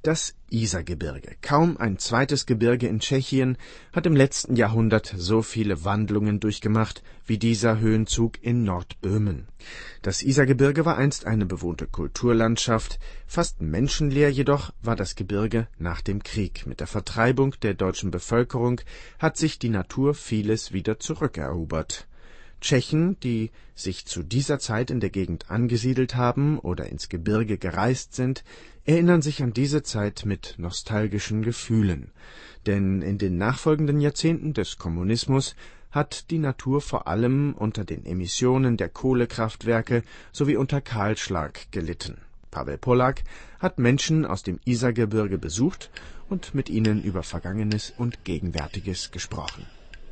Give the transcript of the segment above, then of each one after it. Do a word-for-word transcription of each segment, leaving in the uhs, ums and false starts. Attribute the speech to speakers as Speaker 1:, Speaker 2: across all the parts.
Speaker 1: Das Isergebirge. Kaum ein zweites Gebirge in Tschechien hat im letzten Jahrhundert so viele Wandlungen durchgemacht wie dieser Höhenzug in Nordböhmen. Das Isergebirge war einst eine bewohnte Kulturlandschaft, fast menschenleer jedoch war das Gebirge nach dem Krieg. Mit der Vertreibung der deutschen Bevölkerung hat sich die Natur vieles wieder zurückerobert. Tschechen, die sich zu dieser Zeit in der Gegend angesiedelt haben oder ins Gebirge gereist sind, erinnern sich an diese Zeit mit nostalgischen Gefühlen. Denn in den nachfolgenden Jahrzehnten des Kommunismus hat die Natur vor allem unter den Emissionen der Kohlekraftwerke sowie unter Kahlschlag gelitten. Pavel Polak hat Menschen aus dem Isergebirge besucht und mit ihnen über Vergangenes und Gegenwärtiges gesprochen.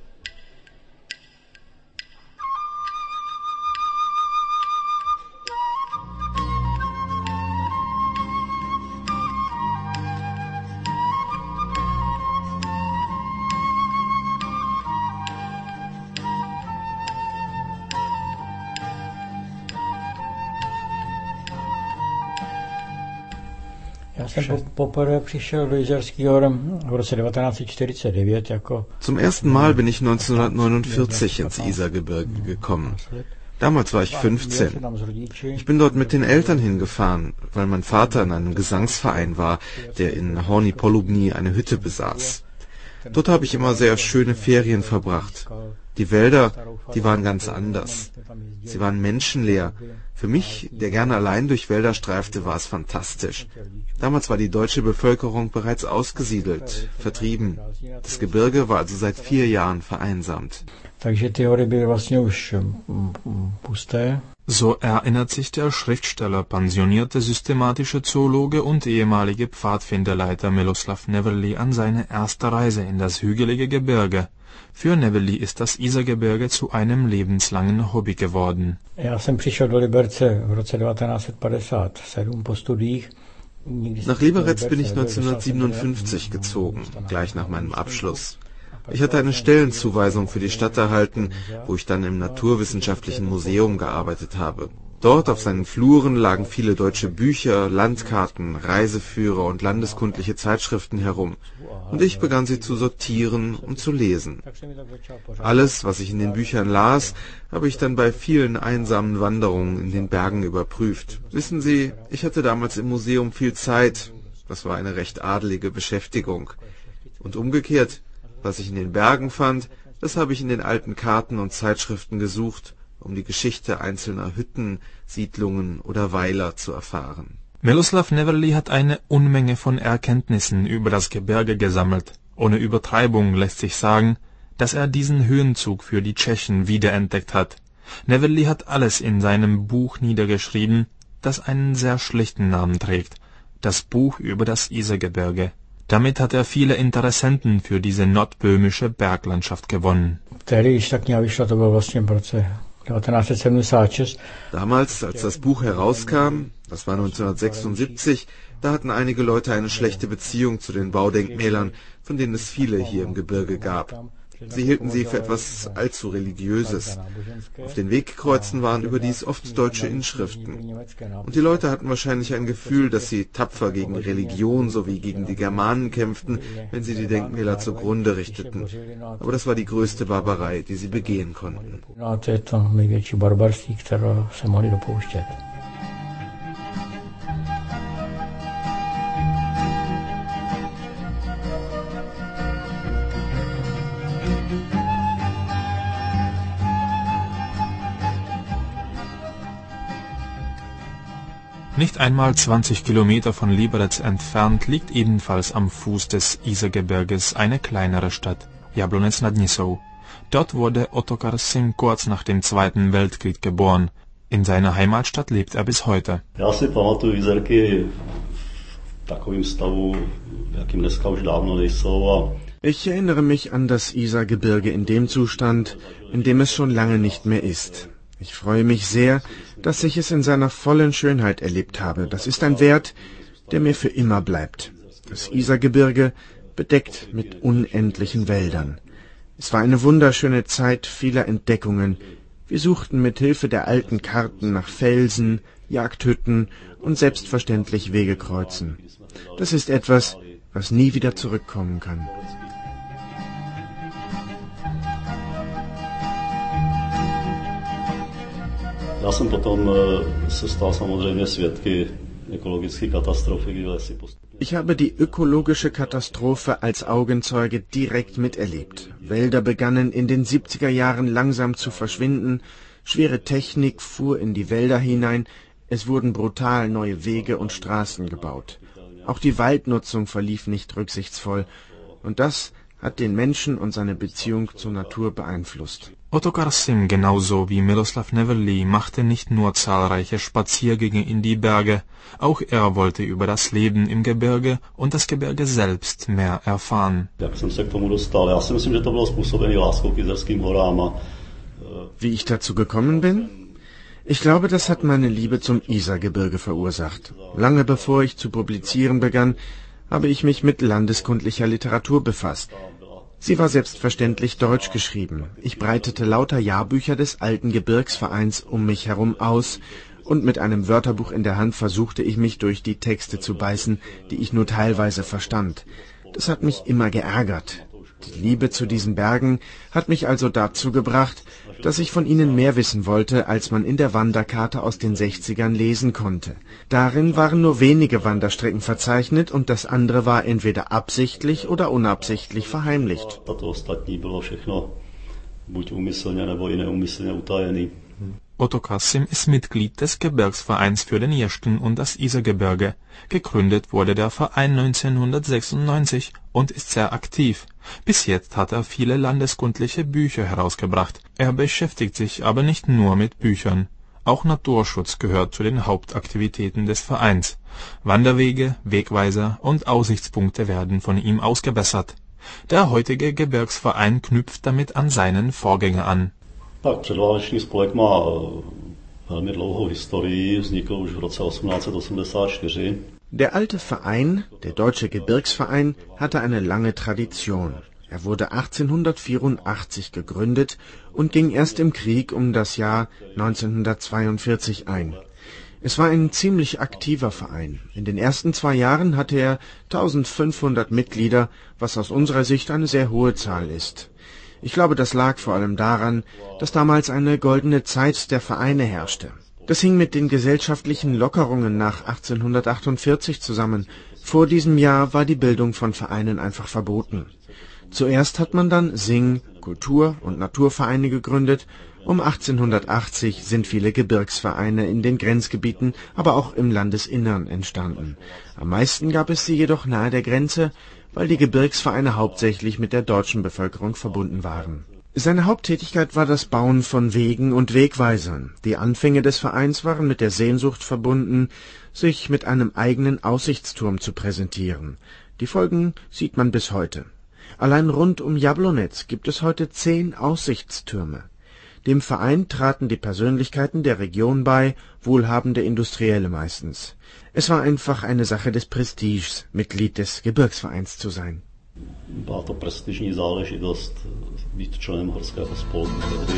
Speaker 2: Já jsem po, poprvé přišel do Jizerských hor v roce devatenáct set čtyřicet devět jako...
Speaker 3: Zum ersten Mal bin ich neunzehnhundertneunundvierzig ins Isergebirge gekommen. Damals war ich fünfzehn. Ich bin dort mit den Eltern hingefahren, weil mein Vater in einem Gesangsverein war, der in Horní Polubní eine Hütte besaß. Dort habe ich immer sehr schöne Ferien verbracht. Die Wälder, die waren ganz anders. Sie waren menschenleer. Für mich, der gerne allein durch Wälder streifte, war es fantastisch. Damals war die deutsche Bevölkerung bereits ausgesiedelt, vertrieben. Das Gebirge war also seit vier Jahren vereinsamt.
Speaker 4: So erinnert sich der Schriftsteller, pensionierte systematische Zoologe und ehemalige Pfadfinderleiter Miloslav Neverly an seine erste Reise in das hügelige Gebirge. Für Neverly ist das Isergebirge zu einem lebenslangen Hobby geworden.
Speaker 3: Nach Liberec bin ich neunzehnhundertsiebenundfünfzig gezogen, gleich nach meinem Abschluss. Ich hatte eine Stellenzuweisung für die Stadt erhalten, wo ich dann im Naturwissenschaftlichen Museum gearbeitet habe. Dort auf seinen Fluren lagen viele deutsche Bücher, Landkarten, Reiseführer und landeskundliche Zeitschriften herum, und ich begann sie zu sortieren und zu lesen. Alles, was ich in den Büchern las, habe ich dann bei vielen einsamen Wanderungen in den Bergen überprüft. Wissen Sie, ich hatte damals im Museum viel Zeit, das war eine recht adelige Beschäftigung. Und umgekehrt, was ich in den Bergen fand, das habe ich in den alten Karten und Zeitschriften gesucht, um die Geschichte einzelner Hütten, Siedlungen oder Weiler zu erfahren.
Speaker 4: Miloslav Neverly hat eine Unmenge von Erkenntnissen über das Gebirge gesammelt. Ohne Übertreibung lässt sich sagen, dass er diesen Höhenzug für die Tschechen wiederentdeckt hat. Neverly hat alles in seinem Buch niedergeschrieben, das einen sehr schlichten Namen trägt: Das Buch über das Isergebirge. Damit hat er viele Interessenten für diese nordböhmische Berglandschaft gewonnen.
Speaker 3: Damals, als das Buch herauskam, das war neunzehnhundertsechsundsiebzig, da hatten einige Leute eine schlechte Beziehung zu den Baudenkmälern, von denen es viele hier im Gebirge gab. Sie hielten sie für etwas allzu Religiöses. Auf den Wegkreuzen waren überdies oft deutsche Inschriften. Und die Leute hatten wahrscheinlich ein Gefühl, dass sie tapfer gegen Religion sowie gegen die Germanen kämpften, wenn sie die Denkmäler zugrunde richteten. Aber das war die größte Barbarei, die sie begehen konnten.
Speaker 4: Nicht einmal zwanzig Kilometer von Liberec entfernt liegt ebenfalls am Fuß des Isergebirges eine kleinere Stadt, Jablonec nad Nisou. Dort wurde Ottokar Sym kurz nach dem Zweiten Weltkrieg geboren. In seiner Heimatstadt lebt er bis heute.
Speaker 5: Já si pamatuju Jizerky v takovém stavu, v jakým dneska už dávno nejsou a
Speaker 1: Ich erinnere mich an das Isergebirge in dem Zustand, in dem es schon lange nicht mehr ist. Ich freue mich sehr, dass ich es in seiner vollen Schönheit erlebt habe. Das ist ein Wert, der mir für immer bleibt. Das Isergebirge bedeckt mit unendlichen Wäldern. Es war eine wunderschöne Zeit vieler Entdeckungen. Wir suchten mit Hilfe der alten Karten nach Felsen, Jagdhütten und selbstverständlich Wege kreuzen. Das ist etwas, was nie wieder zurückkommen kann.
Speaker 5: Já jsem potom se stal samozřejmě svědky ekologické katastrofy, kdy lesy postupně.
Speaker 1: Ich habe die ökologische Katastrophe als Augenzeuge direkt miterlebt. Wälder begannen in den siebziger Jahren langsam zu verschwinden, schwere Technik fuhr in die Wälder hinein, es wurden brutal neue Wege und Straßen gebaut. Auch die Waldnutzung verlief nicht rücksichtsvoll, und das hat den Menschen und seine Beziehung zur Natur beeinflusst.
Speaker 4: Ottokar Sim, genauso wie Miroslav Neverly, machte nicht nur zahlreiche Spaziergänge in die Berge, auch er wollte über das Leben im Gebirge und das Gebirge selbst mehr erfahren.
Speaker 1: Wie ich dazu gekommen bin? Ich glaube, das hat meine Liebe zum Isargebirge verursacht. Lange bevor ich zu publizieren begann, habe ich mich mit landeskundlicher Literatur befasst. Sie war selbstverständlich deutsch geschrieben. Ich breitete lauter Jahrbücher des alten Gebirgsvereins um mich herum aus, und mit einem Wörterbuch in der Hand versuchte ich mich durch die Texte zu beißen, die ich nur teilweise verstand. Das hat mich immer geärgert. Die Liebe zu diesen Bergen hat mich also dazu gebracht, dass ich von ihnen mehr wissen wollte, als man in der Wanderkarte aus den sechzigern lesen konnte. Darin waren nur wenige Wanderstrecken verzeichnet und das andere war entweder absichtlich oder unabsichtlich verheimlicht.
Speaker 4: Ottokar Sim ist Mitglied des Gebirgsvereins für den Jeschken und das Isargebirge. Gegründet wurde der Verein neunzehnhundertsechsundneunzig und ist sehr aktiv. Bis jetzt hat er viele landeskundliche Bücher herausgebracht. Er beschäftigt sich aber nicht nur mit Büchern. Auch Naturschutz gehört zu den Hauptaktivitäten des Vereins. Wanderwege, Wegweiser und Aussichtspunkte werden von ihm ausgebessert. Der heutige Gebirgsverein knüpft damit an seinen Vorgänger an.
Speaker 5: Tak, předváleční spolek má velmi dlouhou historii, vznikl už v roce osmnáct set osmdesát čtyři.
Speaker 1: Der alte Verein, der Deutsche Gebirgsverein, hatte eine lange Tradition. Er wurde achtzehnhundertvierundachtzig gegründet und ging erst im Krieg um das Jahr neunzehnhundertzweiundvierzig ein. Es war ein ziemlich aktiver Verein. In den ersten zwei Jahren hatte er eintausendfünfhundert Mitglieder, was aus unserer Sicht eine sehr hohe Zahl ist. Ich glaube, das lag vor allem daran, dass damals eine goldene Zeit der Vereine herrschte. Das hing mit den gesellschaftlichen Lockerungen nach achtzehnhundertachtundvierzig zusammen. Vor diesem Jahr war die Bildung von Vereinen einfach verboten. Zuerst hat man dann Sing-, Kultur- und Naturvereine gegründet. Um achtzehnhundertachtzig sind viele Gebirgsvereine in den Grenzgebieten, aber auch im Landesinnern entstanden. Am meisten gab es sie jedoch nahe der Grenze, weil die Gebirgsvereine hauptsächlich mit der deutschen Bevölkerung verbunden waren. Seine Haupttätigkeit war das Bauen von Wegen und Wegweisern. Die Anfänge des Vereins waren mit der Sehnsucht verbunden, sich mit einem eigenen Aussichtsturm zu präsentieren. Die Folgen sieht man bis heute. Allein rund um Jablonec gibt es heute zehn Aussichtstürme. Dem Verein traten die Persönlichkeiten der Region bei, wohlhabende Industrielle meistens. Es war einfach eine Sache des Prestiges, Mitglied des Gebirgsvereins zu sein.
Speaker 5: Byla to prestižní záležitost být členem horského spolku tehdy.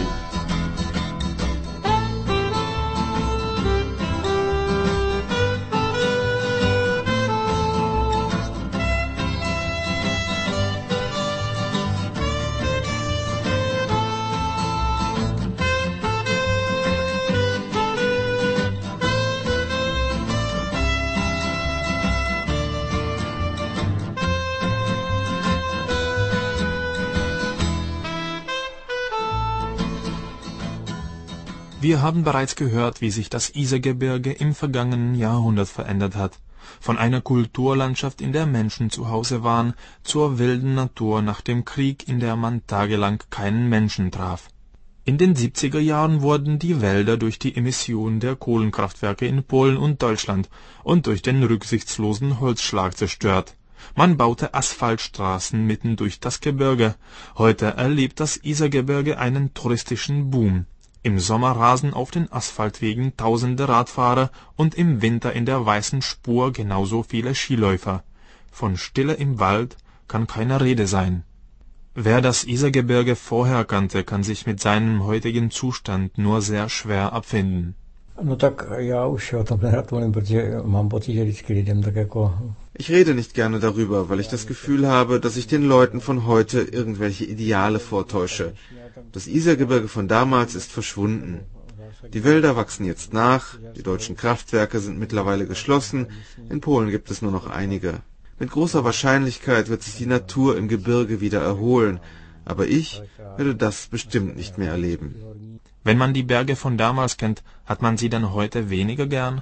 Speaker 4: Wir haben bereits gehört, wie sich das Isargebirge im vergangenen Jahrhundert verändert hat. Von einer Kulturlandschaft, in der Menschen zu Hause waren, zur wilden Natur nach dem Krieg, in der man tagelang keinen Menschen traf. In den siebziger Jahren wurden die Wälder durch die Emission der Kohlenkraftwerke in Polen und Deutschland und durch den rücksichtslosen Holzschlag zerstört. Man baute Asphaltstraßen mitten durch das Gebirge. Heute erlebt das Isargebirge einen touristischen Boom. Im Sommer rasen auf den Asphaltwegen tausende Radfahrer und im Winter in der Weißen Spur genauso viele Skiläufer. Von Stille im Wald kann keine Rede sein. Wer das Isargebirge vorher kannte, kann sich mit seinem heutigen Zustand nur sehr schwer abfinden.
Speaker 3: Ich rede nicht gerne darüber, weil ich das Gefühl habe, dass ich den Leuten von heute irgendwelche Ideale vortäusche. Das Isargebirge von damals ist verschwunden. Die Wälder wachsen jetzt nach, die deutschen Kraftwerke sind mittlerweile geschlossen, in Polen gibt es nur noch einige. Mit großer Wahrscheinlichkeit wird sich die Natur im Gebirge wieder erholen, aber ich werde das bestimmt nicht mehr erleben.
Speaker 4: Wenn man die Berge von damals kennt, hat man sie dann heute weniger gern?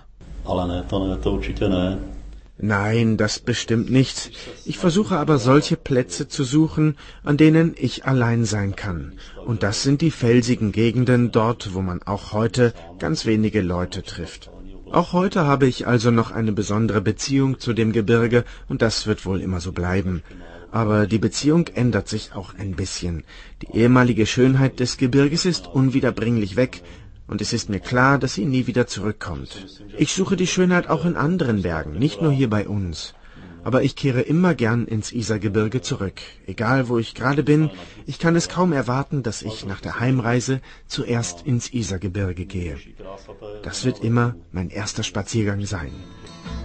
Speaker 1: Nein, das bestimmt nicht. Ich versuche aber solche Plätze zu suchen, an denen ich allein sein kann. Und das sind die felsigen Gegenden dort, wo man auch heute ganz wenige Leute trifft. Auch heute habe ich also noch eine besondere Beziehung zu dem Gebirge und das wird wohl immer so bleiben. Aber die Beziehung ändert sich auch ein bisschen. Die ehemalige Schönheit des Gebirges ist unwiederbringlich weg und es ist mir klar, dass sie nie wieder zurückkommt. Ich suche die Schönheit auch in anderen Bergen, nicht nur hier bei uns. Aber ich kehre immer gern ins Isargebirge zurück. Egal, wo ich gerade bin, ich kann es kaum erwarten, dass ich nach der Heimreise zuerst ins Isargebirge gehe. Das wird immer mein erster Spaziergang sein.